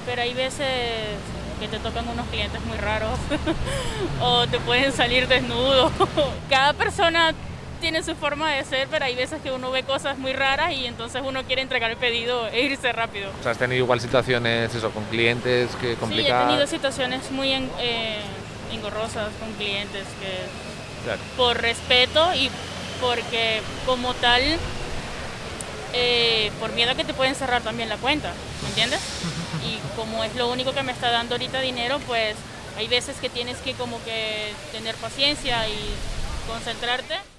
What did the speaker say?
pero hay veces que te tocan unos clientes muy raros o te pueden salir desnudos. Cada persona tiene su forma de ser, pero hay veces que uno ve cosas muy raras y entonces uno quiere entregar el pedido e irse rápido. O sea, ¿has tenido igual situaciones eso, con clientes que Sí, he complicadas? tenido situaciones muy engorrosas con clientes que Claro. por respeto y porque como tal, por miedo a que te pueden cerrar también la cuenta, ¿me entiendes? Y como es lo único que me está dando ahorita dinero, pues hay veces que tienes que como que tener paciencia y concentrarte.